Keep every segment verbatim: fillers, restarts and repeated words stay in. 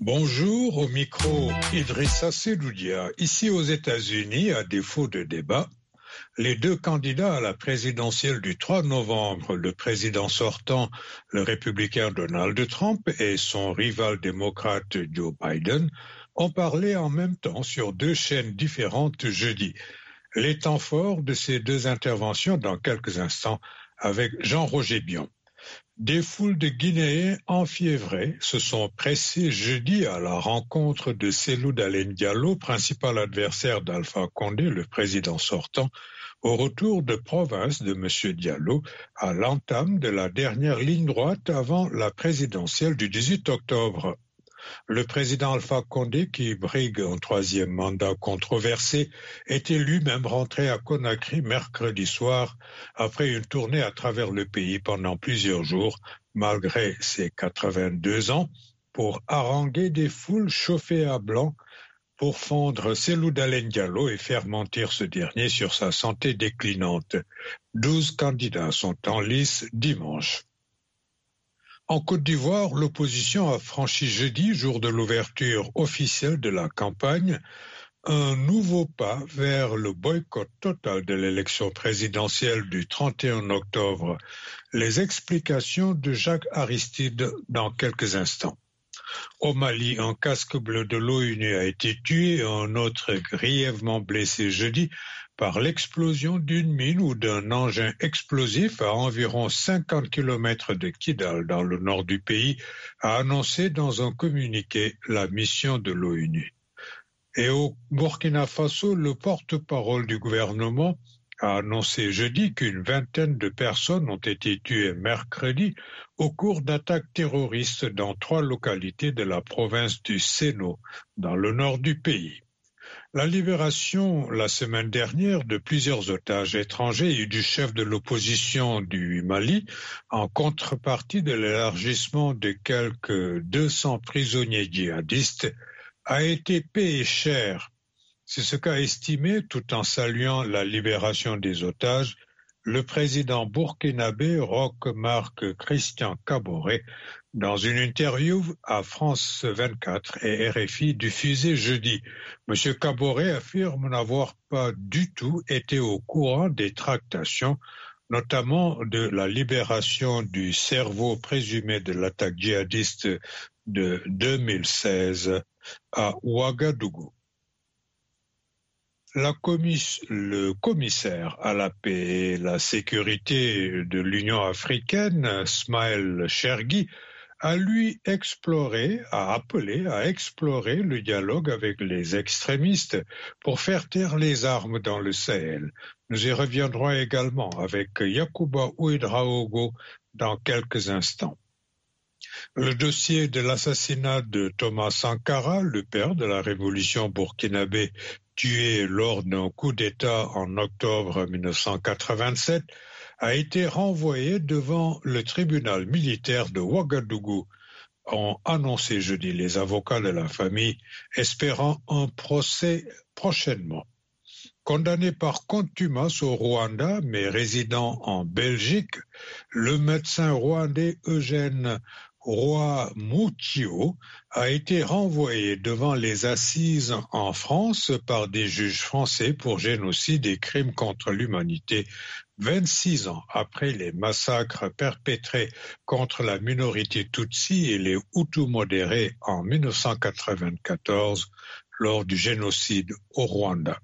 Bonjour, au micro Idrissa Seloudia. Ici aux États-Unis, à défaut de débat, les deux candidats à la présidentielle du trois novembre, le président sortant, le républicain Donald Trump, et son rival démocrate Joe Biden, ont parlé en même temps sur deux chaînes différentes jeudi. Les temps forts de ces deux interventions dans quelques instants avec Jean-Roger Bion. Des foules de Guinéens enfiévrés se sont pressés jeudi à la rencontre de Cellou Dalein Diallo, principal adversaire d'Alpha Condé, le président sortant, au retour de province de M. Diallo à l'entame de la dernière ligne droite avant la présidentielle du dix-huit octobre. Le président Alpha Condé, qui brigue un troisième mandat controversé, était lui-même rentré à Conakry mercredi soir après une tournée à travers le pays pendant plusieurs jours, malgré ses quatre-vingt-deux ans, pour haranguer des foules chauffées à blanc pour fondre Cellou Dalein Diallo et faire mentir ce dernier sur sa santé déclinante. Douze candidats sont en lice dimanche. En Côte d'Ivoire, l'opposition a franchi jeudi, jour de l'ouverture officielle de la campagne, un nouveau pas vers le boycott total de l'élection présidentielle du trente et un octobre. Les explications de Jacques Aristide dans quelques instants. Au Mali, un casque bleu de l'ONU a été tué et un autre grièvement blessé jeudi par l'explosion d'une mine ou d'un engin explosif à environ cinquante kilomètres de Kidal, dans le nord du pays, a annoncé dans un communiqué la mission de l'ONU. Et au Burkina Faso, le porte-parole du gouvernement a annoncé jeudi qu'une vingtaine de personnes ont été tuées mercredi au cours d'attaques terroristes dans trois localités de la province du Séno, dans le nord du pays. La libération, la semaine dernière, de plusieurs otages étrangers et du chef de l'opposition du Mali, en contrepartie de l'élargissement de quelques deux cents prisonniers djihadistes, a été payé cher. C'est ce qu'a estimé, tout en saluant la libération des otages, le président burkinabé Roch-Marc Christian Kaboré dans une interview à France vingt-quatre et R F I diffusée jeudi. M. Kaboré affirme n'avoir pas du tout été au courant des tractations, notamment de la libération du cerveau présumé de l'attaque djihadiste de deux mille seize à Ouagadougou. La commis- le commissaire à la paix et la sécurité de l'Union africaine, Smail Chergui, a lui exploré, a appelé à explorer le dialogue avec les extrémistes pour faire taire les armes dans le Sahel. Nous y reviendrons également avec Yacouba Ouedraogo dans quelques instants. Le dossier de l'assassinat de Thomas Sankara, le père de la révolution burkinabé, tué lors d'un coup d'État en octobre mille neuf cent quatre-vingt-sept, a été renvoyé devant le tribunal militaire de Ouagadougou, ont annoncé jeudi les avocats de la famille, espérant un procès prochainement. Condamné par contumace au Rwanda, mais résidant en Belgique, le médecin rwandais Eugène Rwamukwiro a été renvoyé devant les assises en France par des juges français pour génocide et crimes contre l'humanité, vingt-six ans après les massacres perpétrés contre la minorité Tutsi et les Hutus modérés en mille neuf cent quatre-vingt-quatorze lors du génocide au Rwanda.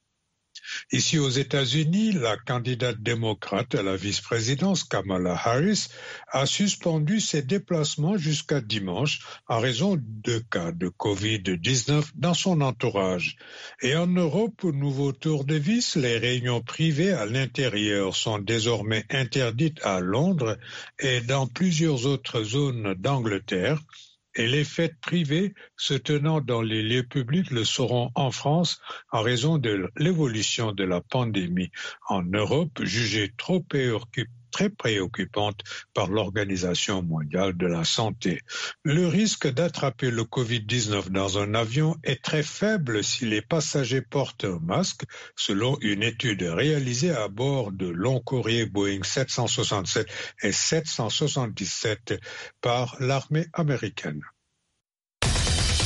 Ici aux États-Unis, la candidate démocrate à la vice-présidence, Kamala Harris, a suspendu ses déplacements jusqu'à dimanche en raison de cas de covid dix-neuf dans son entourage. Et en Europe, nouveau tour de vis, les réunions privées à l'intérieur sont désormais interdites à Londres et dans plusieurs autres zones d'Angleterre. Et les fêtes privées se tenant dans les lieux publics le seront en France en raison de l'évolution de la pandémie en Europe, jugée trop préoccupante très préoccupante par l'Organisation mondiale de la santé. Le risque d'attraper le covid dix-neuf dans un avion est très faible si les passagers portent un masque, selon une étude réalisée à bord de longs courriers Boeing sept cent soixante-sept et sept cent soixante-dix-sept par l'armée américaine.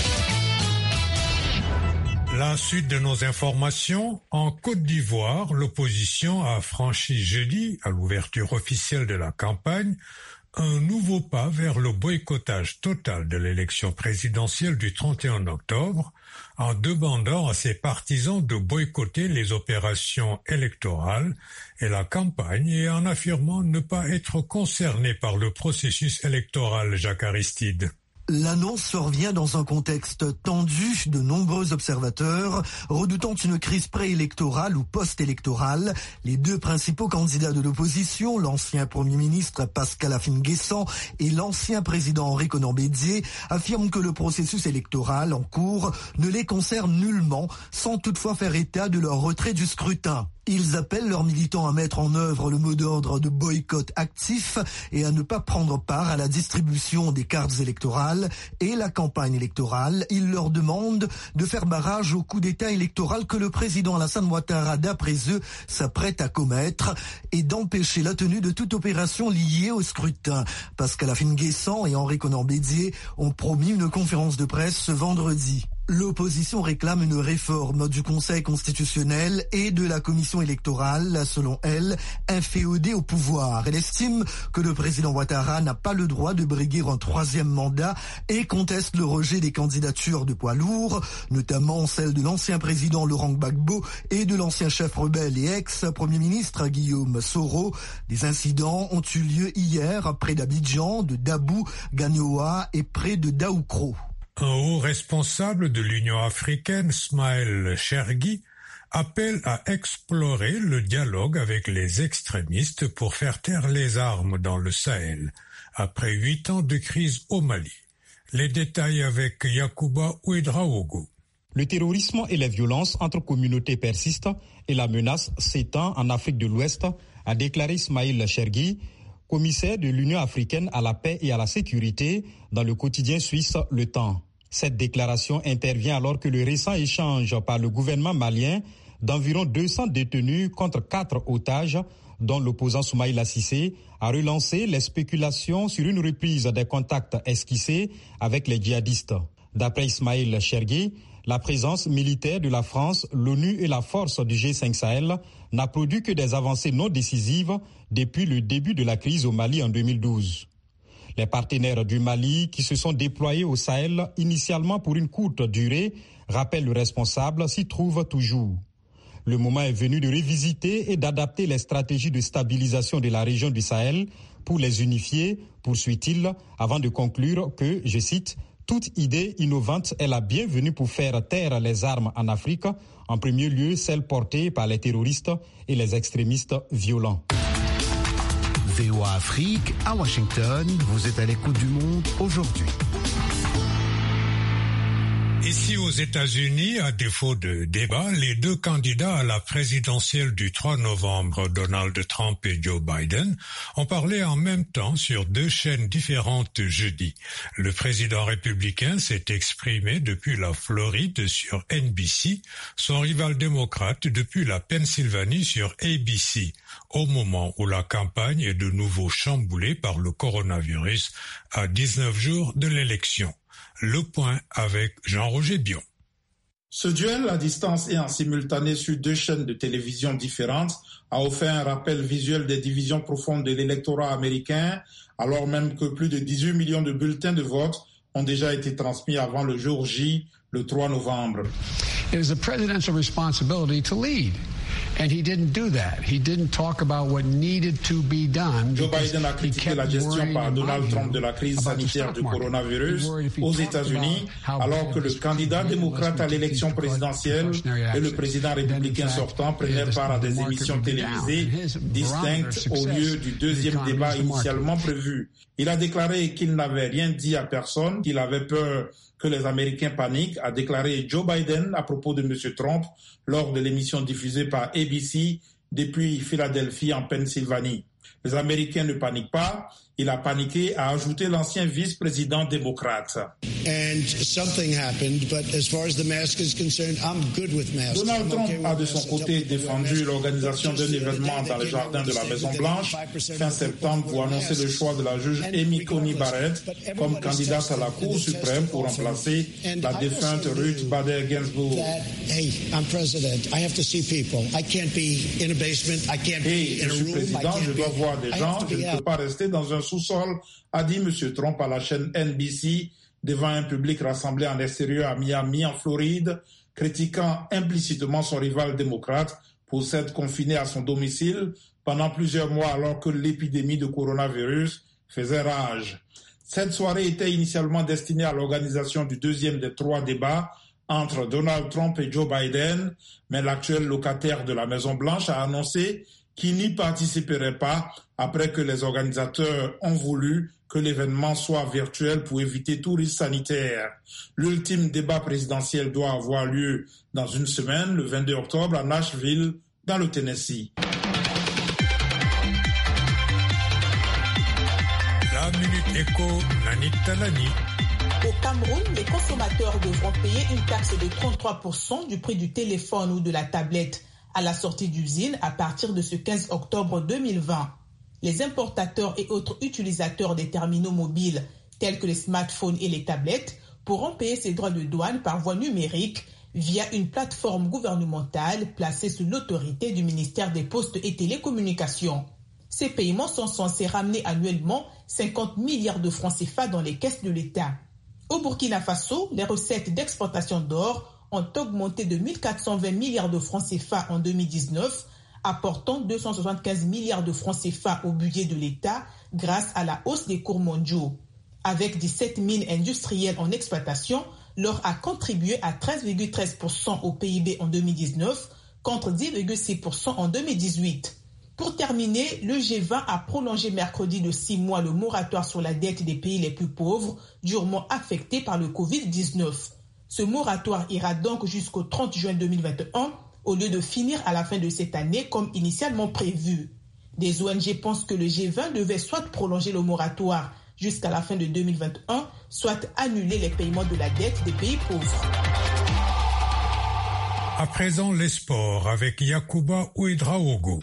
La suite de nos informations, en Côte d'Ivoire, l'opposition a franchi jeudi, à l'ouverture officielle de la campagne, un nouveau pas vers le boycottage total de l'élection présidentielle du trente et un octobre, en demandant à ses partisans de boycotter les opérations électorales et la campagne et en affirmant ne pas être concernés par le processus électoral. Jacques Aristide. L'annonce survient dans un contexte tendu. De nombreux observateurs redoutant une crise préélectorale ou post-électorale. Les deux principaux candidats de l'opposition, l'ancien Premier ministre Pascal Affi-N'Guessan et l'ancien président Henri Konan Bédié, affirment que le processus électoral en cours ne les concerne nullement, sans toutefois faire état de leur retrait du scrutin. Ils appellent leurs militants à mettre en œuvre le mot d'ordre de boycott actif et à ne pas prendre part à la distribution des cartes électorales et la campagne électorale. Ils leur demandent de faire barrage au coup d'État électoral que le président Alassane Ouattara, d'après eux, s'apprête à commettre et d'empêcher la tenue de toute opération liée au scrutin. Pascal Affi-N'Guessan et Henri Konan Bédié ont promis une conférence de presse ce vendredi. L'opposition réclame une réforme du Conseil constitutionnel et de la commission électorale, selon elle, inféodée au pouvoir. Elle estime que le président Ouattara n'a pas le droit de briguer un troisième mandat et conteste le rejet des candidatures de poids lourds, notamment celle de l'ancien président Laurent Gbagbo et de l'ancien chef rebelle et ex-premier ministre Guillaume Soro. Des incidents ont eu lieu hier près d'Abidjan, de Dabou, Gagnoa et près de Daoukro. Un haut responsable de l'Union africaine, Smaël Chergui, appelle à explorer le dialogue avec les extrémistes pour faire taire les armes dans le Sahel, après huit ans de crise au Mali. Les détails avec Yacouba Ouedraogo. Le terrorisme et les violences entre communautés persistent et la menace s'étend en Afrique de l'Ouest, a déclaré Smaël Chergui, commissaire de l'Union africaine à la paix et à la sécurité dans le quotidien suisse Le Temps. Cette déclaration intervient alors que le récent échange par le gouvernement malien d'environ deux cents détenus contre quatre otages, dont l'opposant Soumaïla Cissé, a relancé les spéculations sur une reprise des contacts esquissés avec les djihadistes. D'après Ismaël Chergui, la présence militaire de la France, l'ONU et la force du G cinq Sahel n'a produit que des avancées non décisives depuis le début de la crise au Mali en deux mille douze. Les partenaires du Mali qui se sont déployés au Sahel initialement pour une courte durée, rappelle le responsable, s'y trouvent toujours. Le moment est venu de revisiter et d'adapter les stratégies de stabilisation de la région du Sahel pour les unifier, poursuit-il, avant de conclure que, je cite, « Toute idée innovante est la bienvenue pour faire taire les armes en Afrique, en premier lieu celles portées par les terroristes et les extrémistes violents. » V O A Afrique, à Washington, vous êtes à l'écoute du monde aujourd'hui. Ici aux États-Unis, à défaut de débat, les deux candidats à la présidentielle du trois novembre, Donald Trump et Joe Biden, ont parlé en même temps sur deux chaînes différentes jeudi. Le président républicain s'est exprimé depuis la Floride sur N B C, son rival démocrate depuis la Pennsylvanie sur A B C, au moment où la campagne est de nouveau chamboulée par le coronavirus à dix-neuf jours de l'élection. Le point avec Jean-Roger Bion. Ce duel à distance et en simultané sur deux chaînes de télévision différentes a offert un rappel visuel des divisions profondes de l'électorat américain, alors même que plus de dix-huit millions de bulletins de vote ont déjà été transmis avant le jour J, le trois novembre. It is a presidential responsibility to lead. And he didn't do that. He didn't talk about what needed to be done. Joe Biden a critiqué la gestion par Donald Trump de la crise sanitaire du coronavirus aux États-Unis, alors que le candidat démocrate à l'élection présidentielle et le président républicain sortant prenaient part à des émissions télévisées distinctes au lieu du deuxième débat initialement prévu. Il a déclaré qu'il n'avait rien dit à personne, qu'il avait peur que les Américains paniquent, a déclaré Joe Biden à propos de M. Trump lors de l'émission diffusée par A B C depuis Philadelphie en Pennsylvanie. Les Américains ne paniquent pas, il a paniqué, a ajouté l'ancien vice-président démocrate. And something happened, but as far as the mask is concerned, I'm good with masks. Donald Trump a de son côté défendu l'organisation d'un événement dans les jardins de la Maison-Blanche fin septembre pour annoncer le choix de la juge Amy Coney Barrett comme candidate à la Cour suprême pour remplacer la défunte Ruth Bader Ginsburg. Hey, I'm president. I have to see people. I can't be in a basement. I can't be in a room. Je suis président, je dois voir des gens. Je ne peux pas rester dans un sous-sol, a dit M. Trump à la chaîne N B C devant un public rassemblé en extérieur à Miami, en Floride, critiquant implicitement son rival démocrate pour s'être confiné à son domicile pendant plusieurs mois alors que l'épidémie de coronavirus faisait rage. Cette soirée était initialement destinée à l'organisation du deuxième des trois débats entre Donald Trump et Joe Biden, mais l'actuel locataire de la Maison-Blanche a annoncé qu'il n'y participerait pas après que les organisateurs ont voulu que l'événement soit virtuel pour éviter tout risque sanitaire. L'ultime débat présidentiel doit avoir lieu dans une semaine, le vingt-deux octobre, à Nashville, dans le Tennessee. La Minute Éco, Nanit Talani. Au Cameroun, les consommateurs devront payer une taxe de trente-trois pour cent du prix du téléphone ou de la tablette à la sortie d'usine à partir de ce quinze octobre deux mille vingt. Les importateurs et autres utilisateurs des terminaux mobiles, tels que les smartphones et les tablettes, pourront payer ces droits de douane par voie numérique via une plateforme gouvernementale placée sous l'autorité du ministère des Postes et Télécommunications. Ces paiements sont censés ramener annuellement cinquante milliards de francs C F A dans les caisses de l'État. Au Burkina Faso, les recettes d'exportation d'or ont augmenté de mille quatre cent vingt milliards de francs C F A en deux mille dix-neuf, apportant deux cent soixante-quinze milliards de francs C F A au budget de l'État grâce à la hausse des cours mondiaux. Avec dix-sept mines industrielles en exploitation, l'or a contribué à treize virgule treize pour cent au P I B en deux mille dix-neuf contre dix virgule six pour cent en deux mille dix-huit. Pour terminer, le G vingt a prolongé mercredi de six mois le moratoire sur la dette des pays les plus pauvres, durement affectés par le covid dix-neuf. Ce moratoire ira donc jusqu'au trente juin deux mille vingt et un, au lieu de finir à la fin de cette année comme initialement prévu. Des O N G pensent que le G vingt devait soit prolonger le moratoire jusqu'à la fin de deux mille vingt et un, soit annuler les paiements de la dette des pays pauvres. À présent, les sports avec Yacouba Ouedraogo.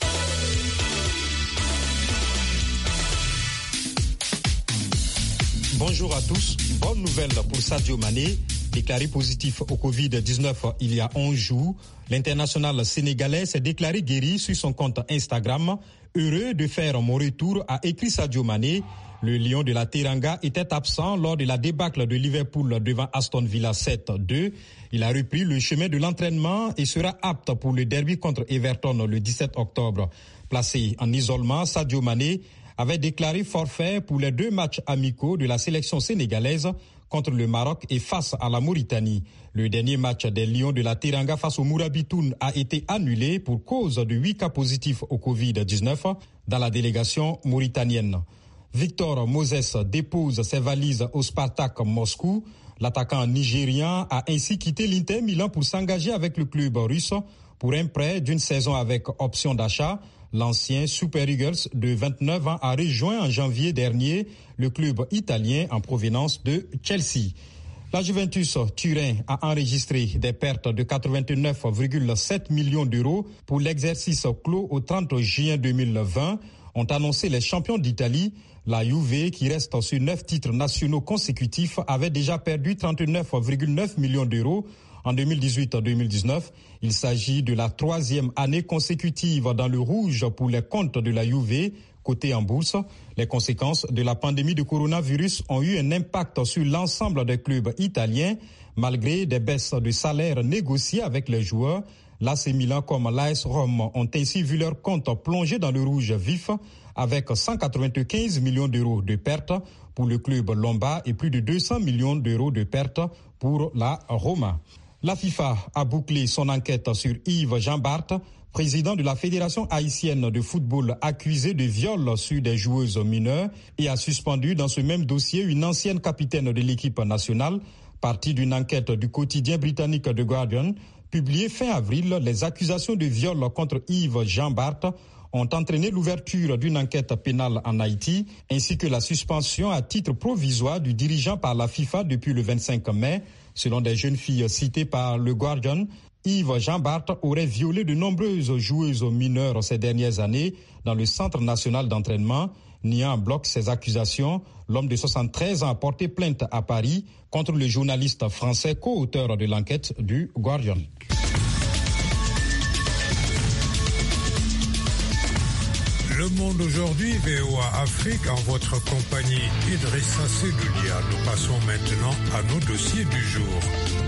Bonjour à tous. Bonne nouvelle pour Sadio Mané. Déclaré positif au covid dix-neuf il y a onze jours, l'international sénégalais s'est déclaré guéri sur son compte Instagram. Heureux de faire mon retour, a écrit Sadio Mané. Le lion de la Teranga était absent lors de la débâcle de Liverpool devant Aston Villa sept deux. Il a repris le chemin de l'entraînement et sera apte pour le derby contre Everton le dix-sept octobre. Placé en isolement, Sadio Mané avait déclaré forfait pour les deux matchs amicaux de la sélection sénégalaise contre le Maroc et face à la Mauritanie. Le dernier match des Lions de la Teranga face au Mourabitoun a été annulé pour cause de huit cas positifs au covid dix-neuf dans la délégation mauritanienne. Victor Moses dépose ses valises au Spartak Moscou. L'attaquant nigérian a ainsi quitté l'Inter Milan pour s'engager avec le club russe pour un prêt d'une saison avec option d'achat. L'ancien Super Eagles de vingt-neuf ans a rejoint en janvier dernier le club italien en provenance de Chelsea. La Juventus Turin a enregistré des pertes de quatre-vingt-neuf virgule sept millions d'euros pour l'exercice clos au trente juin deux mille vingt, ont annoncé les champions d'Italie. La Juve, qui reste sur neuf titres nationaux consécutifs, avait déjà perdu trente-neuf virgule neuf millions d'euros en deux mille dix-huit deux mille dix-neuf. Il s'agit de la troisième année consécutive dans le rouge pour les comptes de la Juve, cotés en bourse. Les conséquences de la pandémie de coronavirus ont eu un impact sur l'ensemble des clubs italiens, malgré des baisses de salaire négociées avec les joueurs. L'A C Milan comme l'A S Rome ont ainsi vu leur compte plonger dans le rouge vif avec cent quatre-vingt-quinze millions d'euros de pertes pour le club lombard et plus de deux cents millions d'euros de pertes pour la Roma. La FIFA a bouclé son enquête sur Yves Jean-Bart, président de la Fédération haïtienne de football accusé de viol sur des joueuses mineures, et a suspendu dans ce même dossier une ancienne capitaine de l'équipe nationale, partie d'une enquête du quotidien britannique The Guardian. Publiée fin avril, les accusations de viol contre Yves Jean-Bart ont entraîné l'ouverture d'une enquête pénale en Haïti ainsi que la suspension à titre provisoire du dirigeant par la FIFA depuis le vingt-cinq mai. Selon des jeunes filles citées par le Guardian, Yves Jean-Bart aurait violé de nombreuses joueuses mineures ces dernières années dans le Centre national d'entraînement. Niant en bloc ces accusations, l'homme de soixante-treize ans a porté plainte à Paris contre le journaliste français co-auteur de l'enquête du Guardian. Le Monde aujourd'hui, V O A Afrique, en votre compagnie Idrissa Sedoudia. Nous passons maintenant à nos dossiers du jour.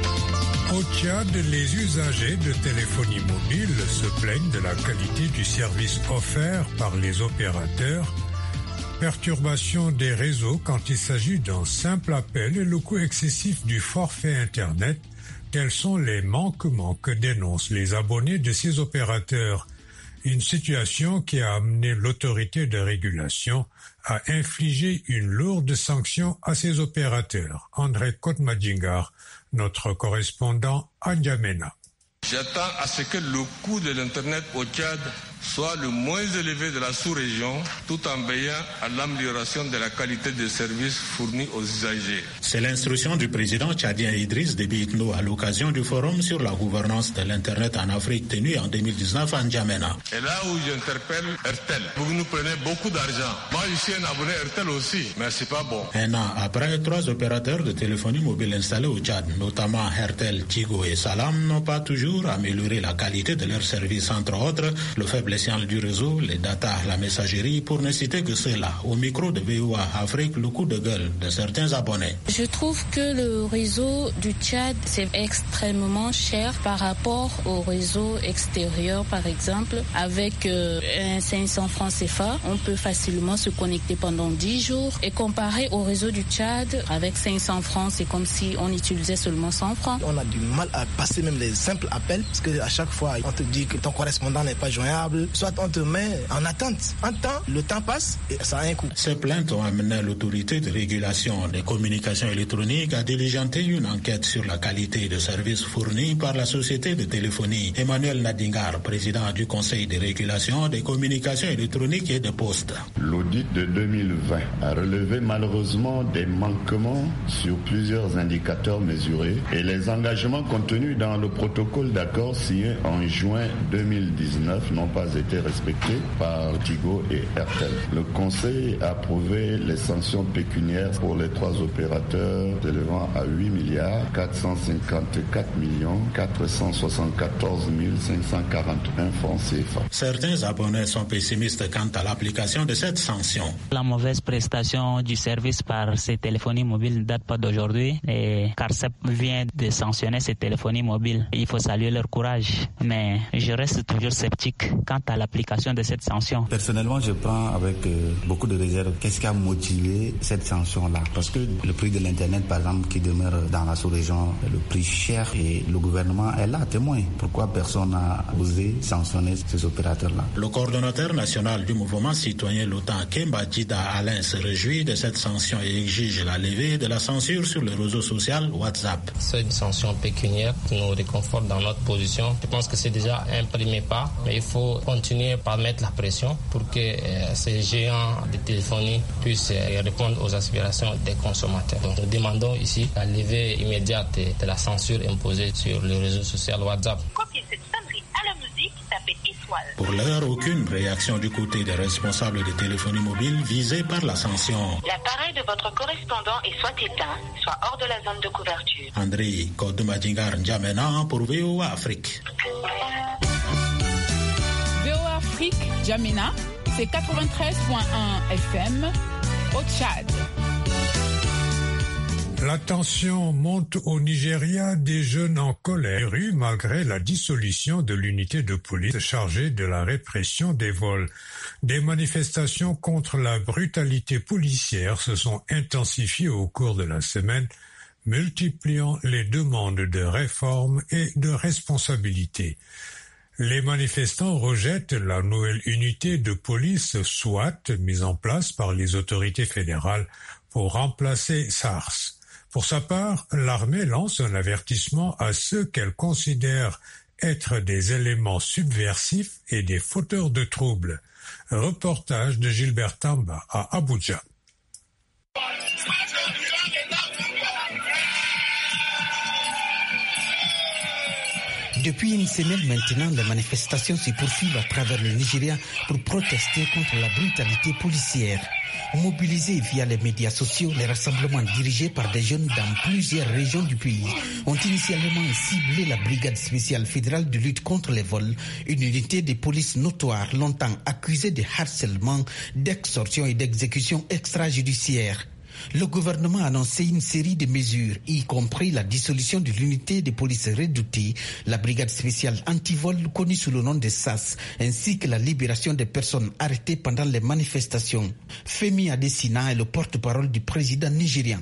Au Tchad, les usagers de téléphonie mobile se plaignent de la qualité du service offert par les opérateurs. Perturbation des réseaux quand il s'agit d'un simple appel et le coût excessif du forfait Internet. Tels sont les manquements que dénoncent les abonnés de ces opérateurs. Une situation qui a amené l'autorité de régulation à infliger une lourde sanction à ces opérateurs. André Kotmadingar, notre correspondant à N'Djamena. J'attends à ce que le coût de l'Internet au Tchad soit le moins élevé de la sous-région, tout en veillant à l'amélioration de la qualité des services fournis aux usagers. C'est l'instruction du président tchadien Idriss Déby Itno à l'occasion du forum sur la gouvernance de l'Internet en Afrique tenu en deux mille dix-neuf à N'Djamena. Et là où j'interpelle RTL, vous nous prenez beaucoup d'argent. Moi, je suis un abonné RTL aussi, mais c'est pas bon. Un an après, trois opérateurs de téléphonie mobile installés au Tchad, notamment RTL, Tigo et Salam, n'ont pas toujours amélioré la qualité de leurs services, entre autres le faible signal du réseau, les datas, la messagerie, pour ne citer que cela. Au micro de V O A Afrique, le coup de gueule de certains abonnés. Je trouve que le réseau du Tchad, c'est extrêmement cher par rapport au réseau extérieur, par exemple. Avec euh, un cinq cents francs C F A, on peut facilement se connecter pendant dix jours. Et comparé au réseau du Tchad, avec cinq cents francs, c'est comme si on utilisait seulement cent francs. On a du mal à passer même les simples appels, parce qu'à chaque fois, on te dit que ton correspondant n'est pas joignable. Soit on te met en attente. Un temps, le temps passe et ça a un coût. Ces plaintes ont amené l'autorité de régulation des communications électroniques à diligenter une enquête sur la qualité de services fournis par la société de téléphonie. Emmanuel Nadingar, président du Conseil de régulation des communications électroniques et des postes. L'audit de deux mille vingt a relevé malheureusement des manquements sur plusieurs indicateurs mesurés et les engagements contenus dans le protocole d'accord signé en juin deux mille dix-neuf n'ont pas été respectés par Tigo et RTL. Le Conseil a approuvé les sanctions pécuniaires pour les trois opérateurs s'élevant à huit milliards quatre cent cinquante-quatre millions quatre cent soixante-quatorze mille cinq cent quarante-et un francs C F A. Certains abonnés sont pessimistes quant à l'application de cette sanction. La mauvaise prestation du service par ces téléphonies mobiles ne date pas d'aujourd'hui et CARCEP vient de sanctionner ces téléphonies mobiles. Il faut saluer leur courage, mais je reste toujours sceptique quant à l'application de cette sanction. Personnellement, je prends avec euh, beaucoup de réserve. Qu'est-ce qui a motivé cette sanction-là? Parce que le prix de l'Internet, par exemple, qui demeure dans la sous-région, le prix cher et le gouvernement est là, témoin. Pourquoi personne n'a osé sanctionner ces opérateurs-là? Le coordonnateur national du mouvement citoyen l'OTAN, Kemba Djida Alain, se réjouit de cette sanction et exige la levée de la censure sur le réseau social WhatsApp. C'est une sanction pécuniaire qui nous réconforte dans notre position. Je pense que c'est déjà un premier pas, mais il faut continuer par mettre la pression pour que euh, ces géants de téléphonie puissent euh, répondre aux aspirations des consommateurs. Donc, nous demandons ici la levée immédiate de la censure imposée sur le réseau social WhatsApp. Copiez cette sonnerie à la musique, tapez étoile. Pour l'heure, aucune réaction du côté des responsables de téléphonie mobile visés par la sanction. L'appareil de votre correspondant est soit éteint, soit hors de la zone de couverture. André Kodumadingar N'Djamena pour V O A Afrique. V O A Afrique, N'Djamena, c'est quatre-vingt-treize virgule un F M au Tchad. La tension monte au Nigeria, des jeunes en colère malgré la dissolution de l'unité de police chargée de la répression des vols. Des manifestations contre la brutalité policière se sont intensifiées au cours de la semaine, multipliant les demandes de réforme et de responsabilité. Les manifestants rejettent la nouvelle unité de police SWAT mise en place par les autorités fédérales pour remplacer SARS. Pour sa part, l'armée lance un avertissement à ceux qu'elle considère être des éléments subversifs et des fauteurs de troubles. Reportage de Gilbert Tamba à Abuja. Depuis une semaine maintenant, les manifestations se poursuivent à travers le Nigeria pour protester contre la brutalité policière. Mobilisés via les médias sociaux, les rassemblements dirigés par des jeunes dans plusieurs régions du pays ont initialement ciblé la brigade spéciale fédérale de lutte contre les vols, une unité de police notoire longtemps accusée de harcèlement, d'extorsion et d'exécution extrajudiciaire. Le gouvernement a annoncé une série de mesures, y compris la dissolution de l'unité de police redoutée, la brigade spéciale anti-vol connue sous le nom de S A S, ainsi que la libération des personnes arrêtées pendant les manifestations. Femi Adesina est le porte-parole du président nigérian.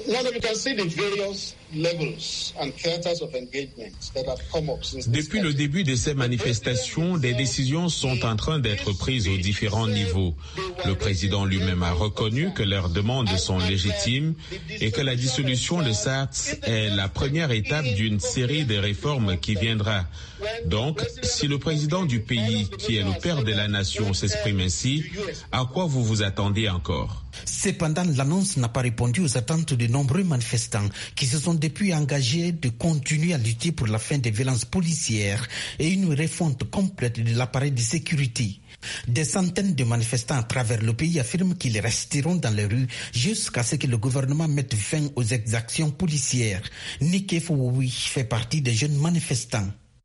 Depuis le début de ces manifestations, des décisions sont en train d'être prises aux différents niveaux. Le président lui-même a reconnu que leurs demandes sont légitimes et que la dissolution de S A S est la première étape d'une série de réformes qui viendra. Donc, si le président du pays, qui est le père de la nation, s'exprime ainsi, à quoi vous vous attendez encore ? Cependant, l'annonce n'a pas répondu aux attentes de nombreux manifestants qui se sont depuis engagés de continuer à lutter pour la fin des violences policières et une refonte complète de l'appareil de sécurité. Des centaines de manifestants à travers le pays affirment qu'ils resteront dans les rues jusqu'à ce que le gouvernement mette fin aux exactions policières. Nike Fououi fait partie des jeunes manifestants.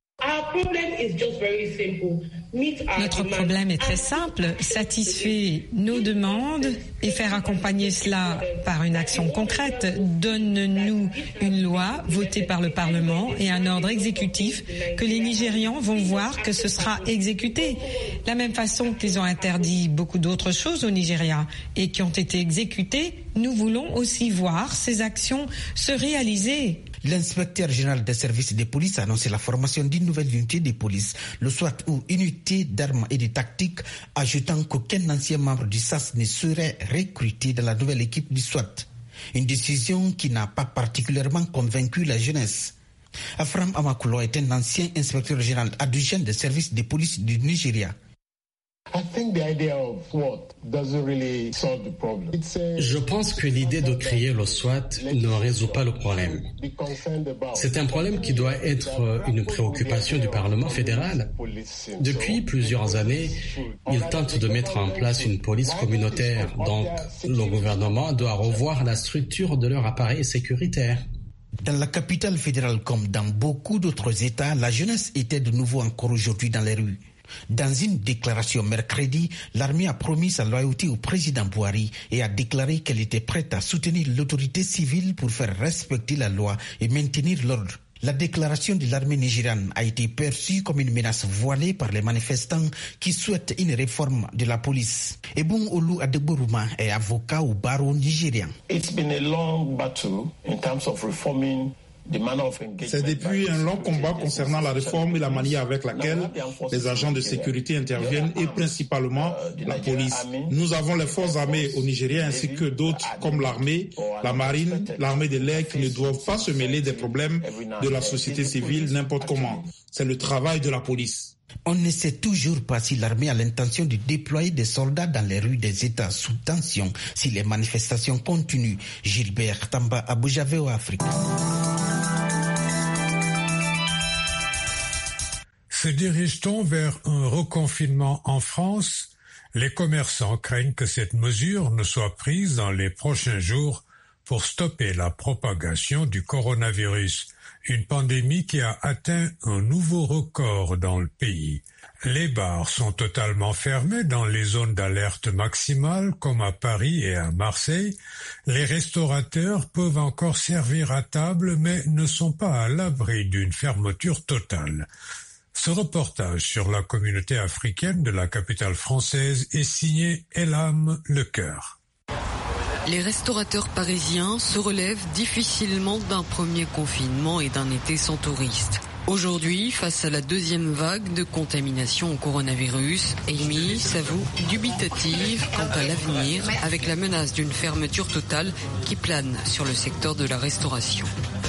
Notre problème est très simple, satisfaire nos demandes et faire accompagner cela par une action concrète. Donne-nous une loi votée par le Parlement et un ordre exécutif que les Nigérians vont voir que ce sera exécuté. De la même façon qu'ils ont interdit beaucoup d'autres choses au Nigeria et qui ont été exécutées, nous voulons aussi voir ces actions se réaliser. L'inspecteur général des services de police a annoncé la formation d'une nouvelle unité de police, le SWAT ou unité d'armes et de tactiques, ajoutant qu'aucun ancien membre du S A S ne serait recruté dans la nouvelle équipe du SWAT. Une décision qui n'a pas particulièrement convaincu la jeunesse. Afram Amakulo est un ancien inspecteur général adjoint des services de police du Nigeria. Je pense que l'idée de créer le SWAT ne résout pas le problème. C'est un problème qui doit être une préoccupation du Parlement fédéral. Depuis plusieurs années, ils tentent de mettre en place une police communautaire, donc le gouvernement doit revoir la structure de leur appareil sécuritaire. Dans la capitale fédérale comme dans beaucoup d'autres États, la jeunesse était de nouveau encore aujourd'hui dans les rues. Dans une déclaration mercredi, l'armée a promis sa loyauté au président Buhari et a déclaré qu'elle était prête à soutenir l'autorité civile pour faire respecter la loi et maintenir l'ordre. La déclaration de l'armée nigériane a été perçue comme une menace voilée par les manifestants qui souhaitent une réforme de la police. Ebung Olu Adegboruma est avocat au barreau nigérien. It's been a long battle in terms of reforming. C'est depuis un long combat concernant la réforme et la manière avec laquelle les agents de sécurité interviennent et principalement la police. Nous avons les forces armées au Nigeria ainsi que d'autres comme l'armée, la marine, l'armée de l'air qui ne doivent pas se mêler des problèmes de la société civile n'importe comment. C'est le travail de la police. On ne sait toujours pas si l'armée a l'intention de déployer des soldats dans les rues des États sous tension si les manifestations continuent. Gilbert Tamba, Abuja, V O A Afrique. Se dirige-t-on vers un reconfinement en France? Les commerçants craignent que cette mesure ne soit prise dans les prochains jours pour stopper la propagation du coronavirus, une pandémie qui a atteint un nouveau record dans le pays. Les bars sont totalement fermés dans les zones d'alerte maximale comme à Paris et à Marseille. Les restaurateurs peuvent encore servir à table mais ne sont pas à l'abri d'une fermeture totale. Ce reportage sur la communauté africaine de la capitale française est signé Elam Lecoeur. Les restaurateurs parisiens se relèvent difficilement d'un premier confinement et d'un été sans touristes. Aujourd'hui, face à la deuxième vague de contamination au coronavirus, Amy s'avoue dubitative quant à l'avenir avec la menace d'une fermeture totale qui plane sur le secteur de la restauration.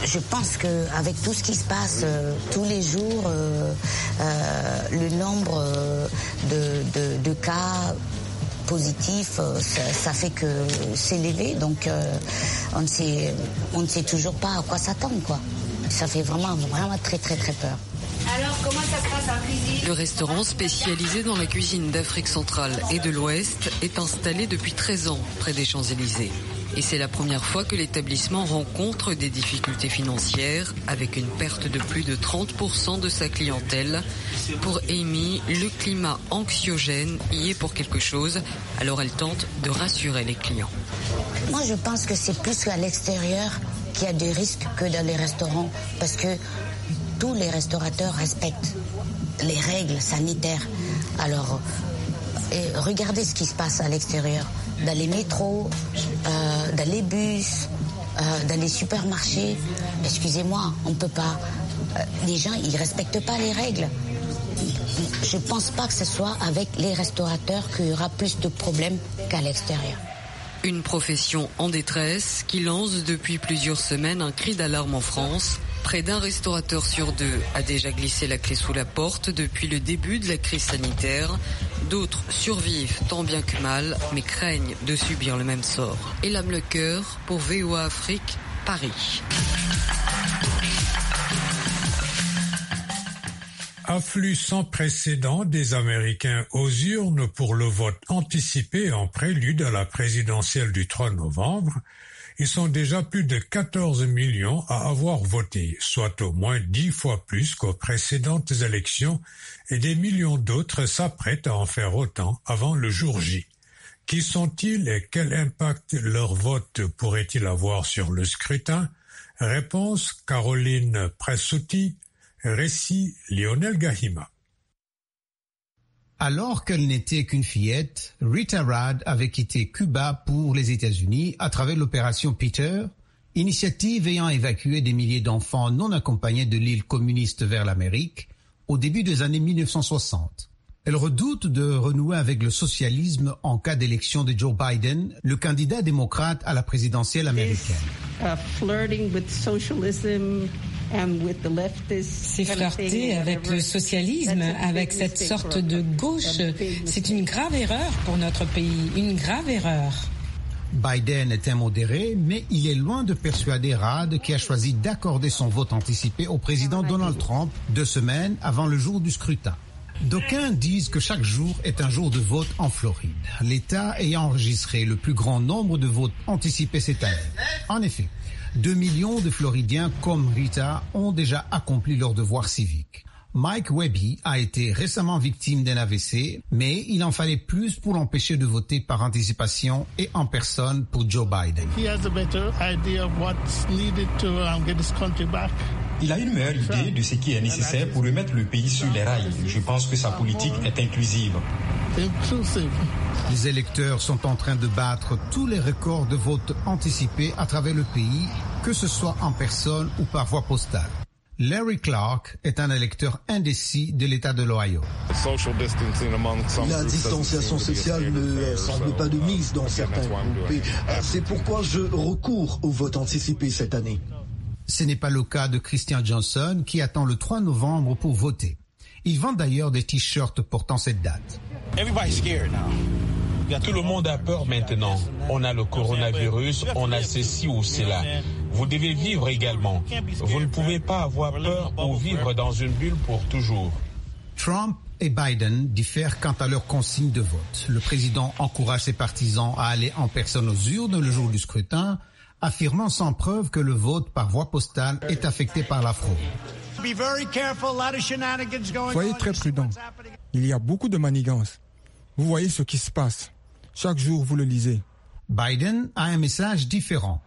je pense qu'avec tout ce qui se passe euh, tous les jours, euh, euh, le nombre euh, de, de, de cas positifs, euh, ça, ça fait que c'est élevé. Donc euh, on ne sait, on ne sait toujours pas à quoi s'attendre, quoi. Ça fait vraiment, vraiment très, très, très peur. Alors, comment ça se passe en cuisine ? Le restaurant spécialisé dans la cuisine d'Afrique centrale et de l'Ouest est installé depuis treize ans près des Champs-Élysées. Et c'est la première fois que l'établissement rencontre des difficultés financières avec une perte de plus de trente pour cent de sa clientèle. Pour Amy, le climat anxiogène y est pour quelque chose, alors elle tente de rassurer les clients. Moi, je pense que c'est plus à l'extérieur qu'il y a des risques que dans les restaurants, parce que tous les restaurateurs respectent les règles sanitaires. Alors, et regardez ce qui se passe à l'extérieur, dans les métros, euh, dans les bus, euh, dans les supermarchés. Excusez-moi, on ne peut pas. Euh, les gens, ils ne respectent pas les règles. Je ne pense pas que ce soit avec les restaurateurs qu'il y aura plus de problèmes qu'à l'extérieur. Une profession en détresse qui lance depuis plusieurs semaines un cri d'alarme en France. Près d'un restaurateur sur deux a déjà glissé la clé sous la porte depuis le début de la crise sanitaire. D'autres survivent tant bien que mal, mais craignent de subir le même sort. Elam Lecoeur pour V O A Afrique, Paris. Afflux sans précédent des Américains aux urnes pour le vote anticipé en prélude à la présidentielle du trois novembre. Ils sont déjà plus de quatorze millions à avoir voté, soit au moins dix fois plus qu'aux précédentes élections, et des millions d'autres s'apprêtent à en faire autant avant le jour J. Qui sont-ils et quel impact leur vote pourrait-il avoir sur le scrutin? Réponse Caroline Pressouti, récit Lionel Gahima. Alors qu'elle n'était qu'une fillette, Rita Rad avait quitté Cuba pour les États-Unis à travers l'opération Peter, initiative ayant évacué des milliers d'enfants non accompagnés de l'île communiste vers l'Amérique au début des années mille neuf cent soixante. Elle redoute de renouer avec le socialisme en cas d'élection de Joe Biden, le candidat démocrate à la présidentielle américaine. C'est flirter avec le socialisme, avec cette sorte de gauche. C'est une grave erreur pour notre pays, une grave erreur. Biden est un modéré, mais il est loin de persuader Rad, qui a choisi d'accorder son vote anticipé au président Donald Trump deux semaines avant le jour du scrutin. D'aucuns disent que chaque jour est un jour de vote en Floride, l'État ayant enregistré le plus grand nombre de votes anticipés cette année. En effet, deux millions de Floridiens comme Rita ont déjà accompli leur devoir civique. Mike Webby a été récemment victime d'un A V C, mais il en fallait plus pour l'empêcher de voter par anticipation et en personne pour Joe Biden. Il a une meilleure idée de ce qui est nécessaire pour remettre le pays sur les rails. Je pense que sa politique est inclusive. Les électeurs sont en train de battre tous les records de vote anticipés à travers le pays, que ce soit en personne ou par voie postale. Larry Clark est un électeur indécis de l'État de l'Ohio. La distanciation sociale ne semble pas de mise dans certains groupes. C'est pourquoi je recours au vote anticipé cette année. Ce n'est pas le cas de Christian Johnson qui attend le trois novembre pour voter. Il vend d'ailleurs des t-shirts portant cette date. Tout le monde a peur maintenant. On a le coronavirus, on a ceci ou cela. Vous devez vivre également. Vous ne pouvez pas avoir peur ou vivre dans une bulle pour toujours. Trump et Biden diffèrent quant à leur consigne de vote. Le président encourage ses partisans à aller en personne aux urnes le jour du scrutin, affirmant sans preuve que le vote par voie postale est affecté par la fraude. Soyez très prudents. Il y a beaucoup de manigances. Vous voyez ce qui se passe. Chaque jour, vous le lisez. Biden a un message différent.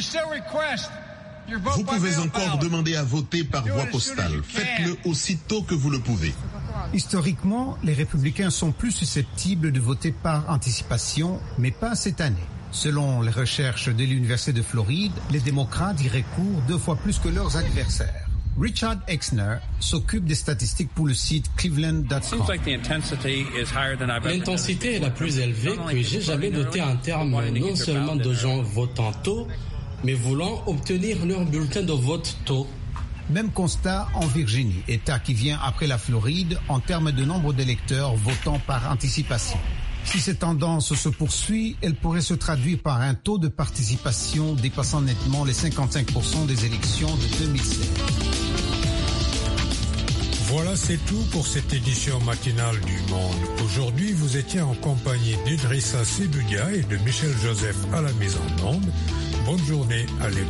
Vous pouvez encore demander à voter par voie postale. Faites-le aussitôt que vous le pouvez. Historiquement, les républicains sont plus susceptibles de voter par anticipation, mais pas cette année. Selon les recherches de l'Université de Floride, les démocrates y recourent deux fois plus que leurs adversaires. Richard Exner s'occupe des statistiques pour le site cleveland point com. L'intensité est la plus élevée que j'ai jamais notée en termes non seulement de gens votant tôt, mais voulant obtenir leur bulletin de vote tôt. Même constat en Virginie, État qui vient après la Floride en termes de nombre d'électeurs votant par anticipation. Si cette tendance se poursuit, elle pourrait se traduire par un taux de participation dépassant nettement les cinquante-cinq pour cent des élections de deux mille seize. Voilà, c'est tout pour cette édition matinale du Monde. Aujourd'hui, vous étiez en compagnie d'Idrissa Sidoudia et de Michel Joseph à la mise en onde. Bonne journée à l'écoute.